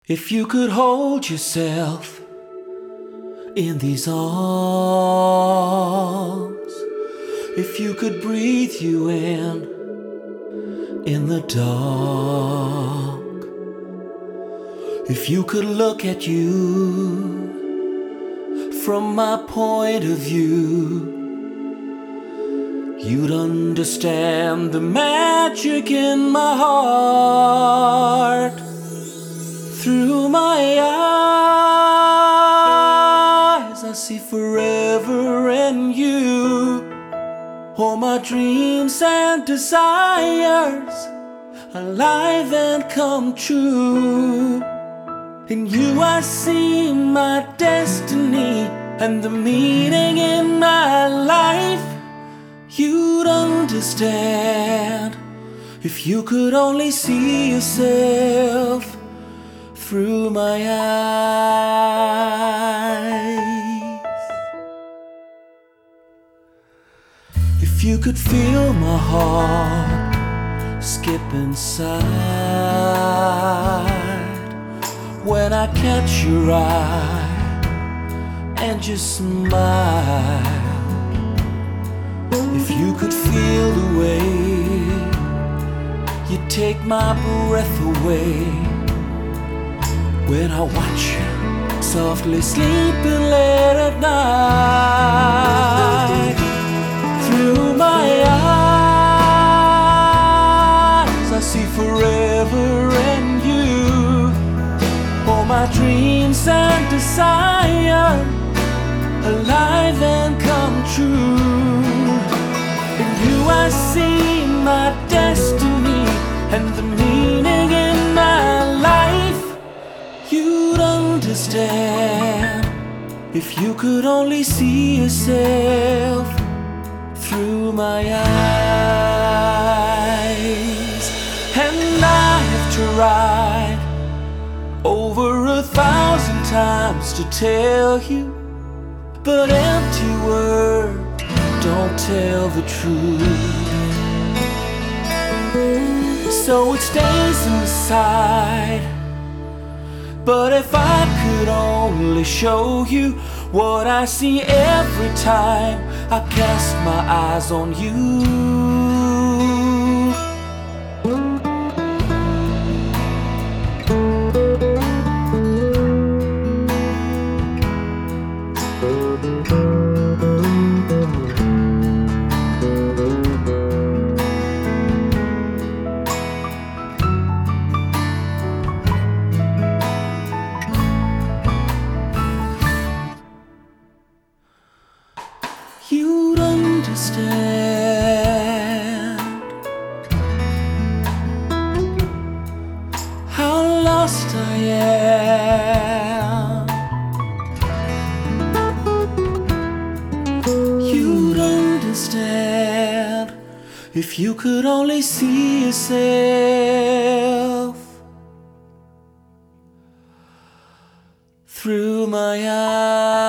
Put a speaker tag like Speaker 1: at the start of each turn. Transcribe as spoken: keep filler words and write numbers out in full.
Speaker 1: If you could hold yourself in these arms, if you could breathe you in in the dark, if you could look at you from my point of view, you'd understand the magic in my heart. Through my eyes I see forever in you, all my dreams and desires alive and come true. In you I see my destiny and the meaning in my life. You'd understand if you could only see yourself through my eyes. If you could feel my heart skip inside when I catch your eye and just smile. If you could feel the way you take my breath away when I watch you softly sleeping late at night. Through my eyes I see forever in you, all my dreams and desire alive and come true. In you I see my destiny and the meaning in my life. You'd understand if you could only see yourself through my eyes. And I have tried over a thousand times to tell you, but empty words don't tell the truth. So it stays inside. But if I could only show you what I see every time I cast my eyes on you. You'd understand how lost I am. You'd understand if you could only see yourself through my eyes.